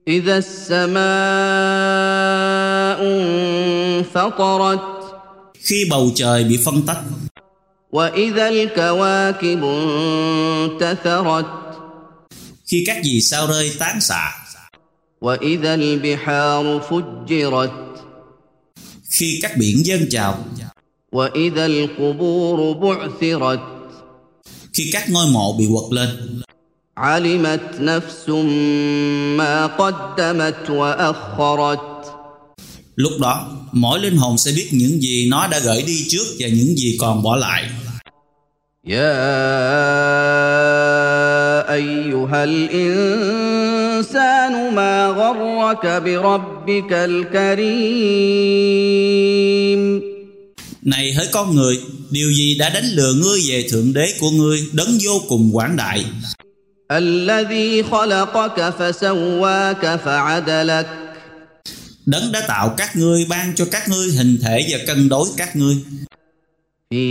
إذا السماء انفطرت khi bầu trời bị phân tách, وإذا الكواكب انتثرت khi các vì sao rơi tán xạ, وإذا البحار فجرت khi các biển dâng trào, وإذا القبور بعثرت khi các ngôi mộ bị quật lên. علمت نفس ما قدمت وأخرت Lúc đó mỗi linh hồn sẽ biết những gì nó đã gửi đi trước và những gì còn bỏ lại. يا أيها الإنسان ما غرك بربك الكريم Này hỡi con người, điều gì đã đánh lừa ngươi về thượng đế của ngươi, đấng vô cùng quảng đại, الذي خلقك فسواك فعدلك đấng đã tạo các ngươi, ban cho các ngươi hình thể và cân đối các ngươi. في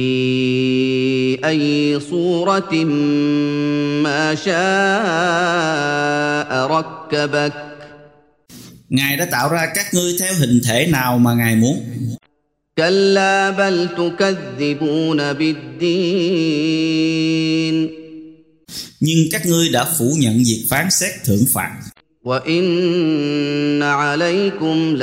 أي صورة ما شاء ركبك Ngài đã tạo ra các ngươi theo hình thể nào mà Ngài muốn. كلا بل تكذبون بالدين Nhưng các ngươi đã phủ nhận việc phán xét thưởng phạt. وإن عليكم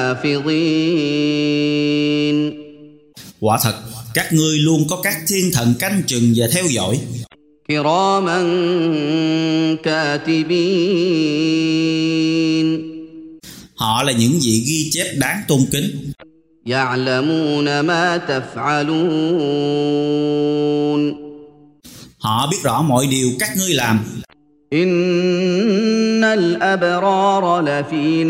لحافظين Quả thật, các ngươi luôn có các thiên thần canh chừng và theo dõi. كراما كاتبين Họ là những vị ghi chép đáng tôn kính. يعلمون ما تفعلون Họ biết rõ mọi điều các ngươi làm. إن الأبرار لفي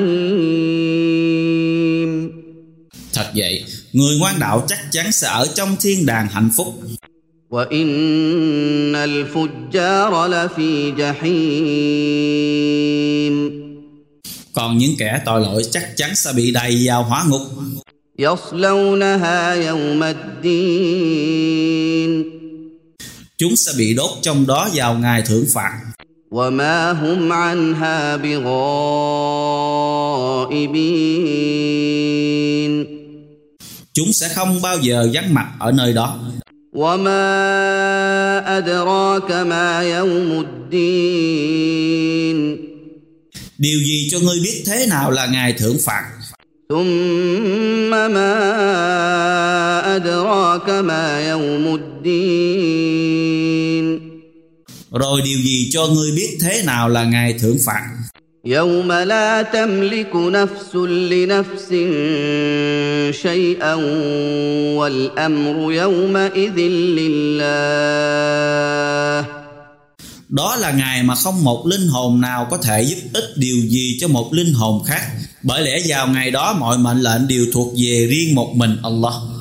نعيم Thật vậy, người ngoan đạo chắc chắn sẽ ở trong thiên đàng hạnh phúc. وإن الفجار لفي جحيم Còn những kẻ tội lỗi chắc chắn sẽ bị đầy vào hỏa ngục. يصلونها يوم الدين Chúng sẽ bị đốt trong đó vào ngày thưởng phạt. وما هم عنها بغائبين Chúng sẽ không bao giờ vắng mặt ở nơi đó. وما أدراك ما يوم الدين Điều gì cho ngươi biết thế nào là ngày thưởng phạt? ثم ما أدراك ما يوم الدين Rồi điều gì cho ngươi biết thế nào là ngày thưởng phạt? يوم لا تملك نفس لنفس شيئا والأمر يومئذ لله. Đó là ngày mà không một linh hồn nào có thể giúp ích điều gì cho một linh hồn khác. Bởi lẽ vào ngày đó mọi mệnh lệnh đều thuộc về riêng một mình Allah.